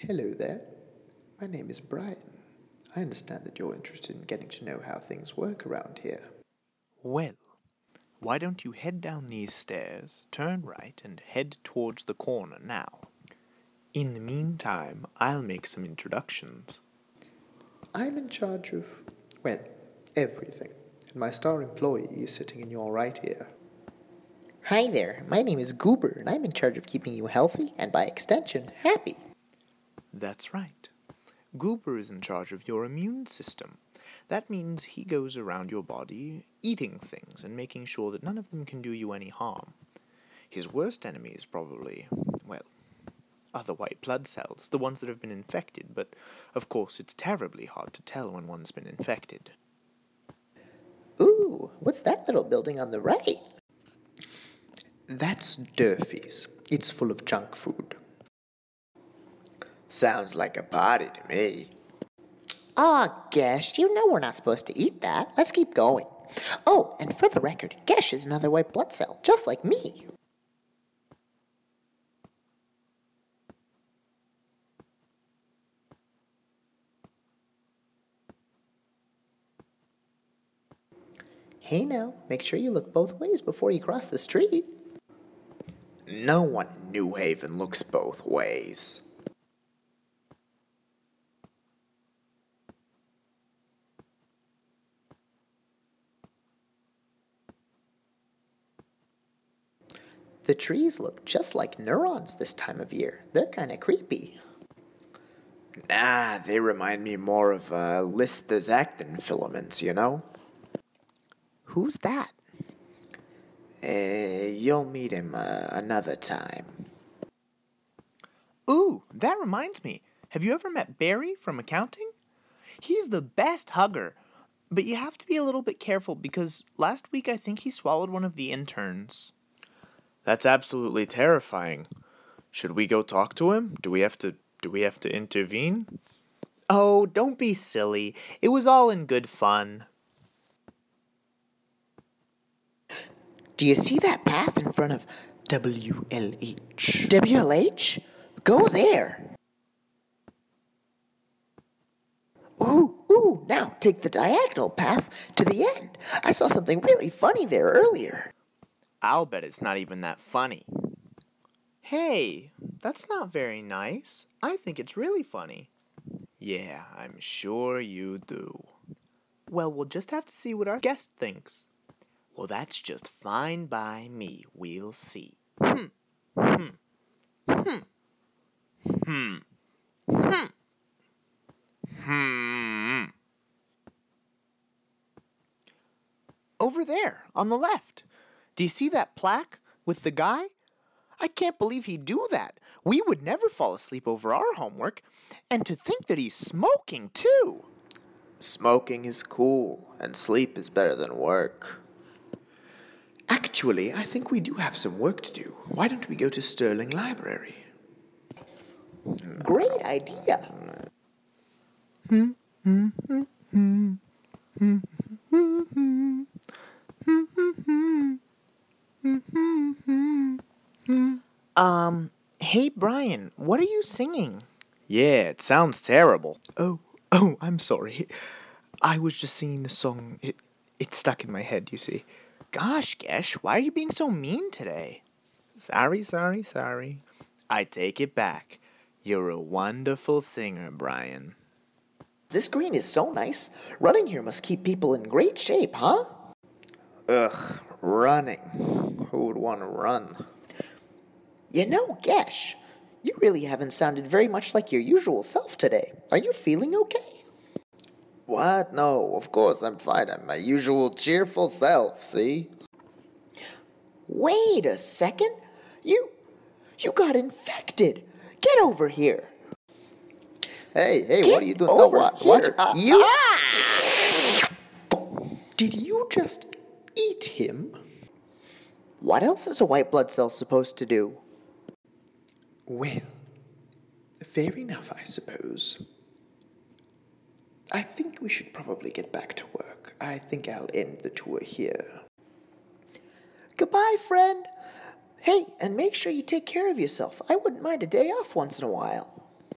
Hello there. My name is Brian. I understand that you're interested in getting to know how things work around here. Well, why don't you head down these stairs, turn right, and head towards the corner now? In the meantime, I'll make some introductions. I'm in charge of, well, everything. And my star employee is sitting in your right ear. Hi there, my name is Goober, and I'm in charge of keeping you healthy and, by extension, happy. That's right. Goober is in charge of your immune system. That means he goes around your body, eating things and making sure that none of them can do you any harm. His worst enemy is probably, well, other white blood cells, the ones that have been infected, but of course it's terribly hard to tell when one's been infected. Ooh, what's that little building on the right? That's Durfee's. It's full of junk food. Sounds like a party to me. Aw, Gesh, you know we're not supposed to eat that. Let's keep going. Oh, and for the record, Gesh is another white blood cell, just like me. Hey now, make sure you look both ways before you cross the street. No one in New Haven looks both ways. The trees look just like neurons this time of year. They're kinda creepy. Nah, they remind me more of Lister's actin filaments, you know? Who's that? You'll meet him another time. Ooh, that reminds me. Have you ever met Barry from accounting? He's the best hugger, but you have to be a little bit careful because last week I think he swallowed one of the interns. That's absolutely terrifying. Should we go talk to him? Do we have to intervene? Oh, don't be silly. It was all in good fun. Do you see that path in front of WLH? WLH? Go there. Ooh, now take the diagonal path to the end. I saw something really funny there earlier. I'll bet it's not even that funny. Hey, that's not very nice. I think it's really funny. Yeah, I'm sure you do. Well, we'll just have to see what our guest thinks. Well, that's just fine by me. We'll see. Over there, on the left. Do you see that plaque with the guy? I can't believe he'd do that. We would never fall asleep over our homework. And to think that he's smoking, too. Smoking is cool, and sleep is better than work. Actually, I think we do have some work to do. Why don't we go to Sterling Library? Great idea. Hey Brian, what are you singing? Yeah, it sounds terrible. Oh, I'm sorry. I was just singing the song. It stuck in my head, you see. Gosh, Gesh, why are you being so mean today? Sorry. I take it back. You're a wonderful singer, Brian. This green is so nice. Running here must keep people in great shape, huh? Ugh, running. Who would want to run? You know, Gesh, you really haven't sounded very much like your usual self today. Are you feeling okay? What? No, of course I'm fine. I'm my usual cheerful self, see? Wait a second. You got infected. Get over here. Hey, Get what are you doing? Over No, here. You? Did you just eat him? What else is a white blood cell supposed to do? Well, fair enough, I suppose. I think we should probably get back to work. I think I'll end the tour here. Goodbye, friend. Hey, and make sure you take care of yourself. I wouldn't mind a day off once in a while.